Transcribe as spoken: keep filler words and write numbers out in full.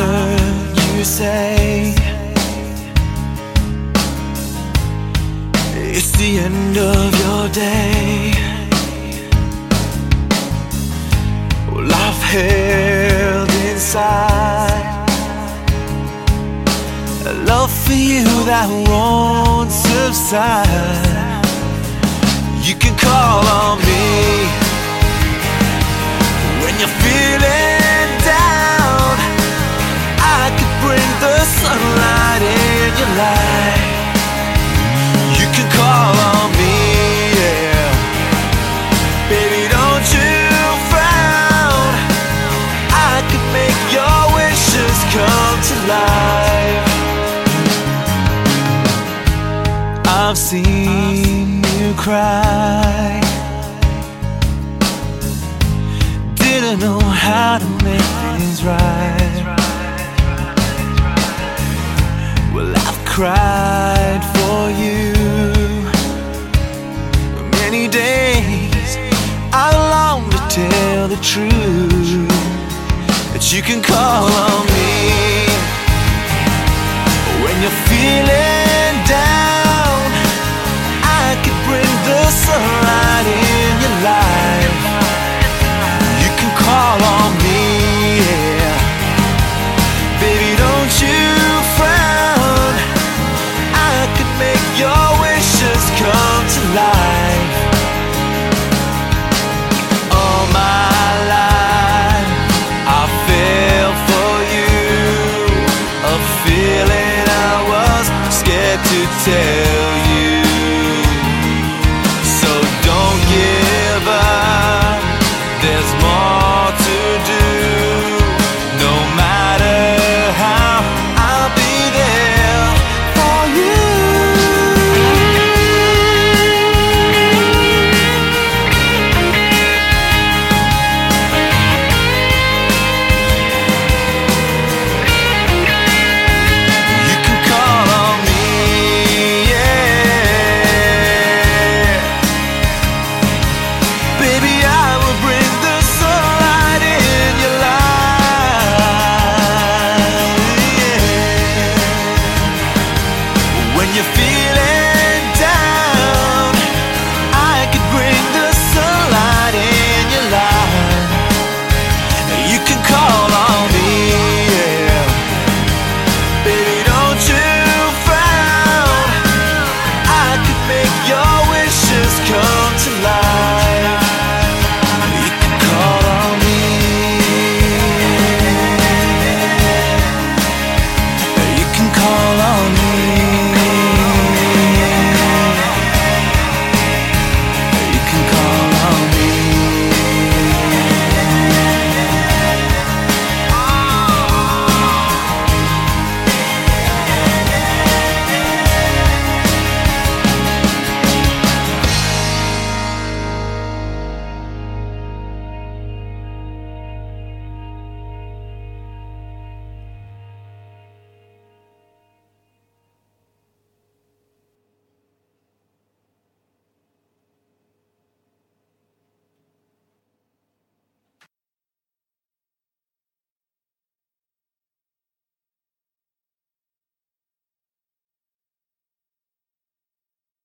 heard you say it's the end of your day. Well, I've held inside a love for you that won't subside. You can call on me when you're feeling down. I could bring the sunlight in your life. You can call on me, yeah. Baby, don't you frown. I could make your wishes come to life. I've seen you cry, didn't know how to make things right. Well, I've cried for you many days. I long to tell the truth, but you can call on me when you're feeling down. I could bring the sunlight in your life. You can call on me, yeah. Baby, don't you frown. I could make your wishes come to life. All my life I fell for you, a feeling I was scared to tell.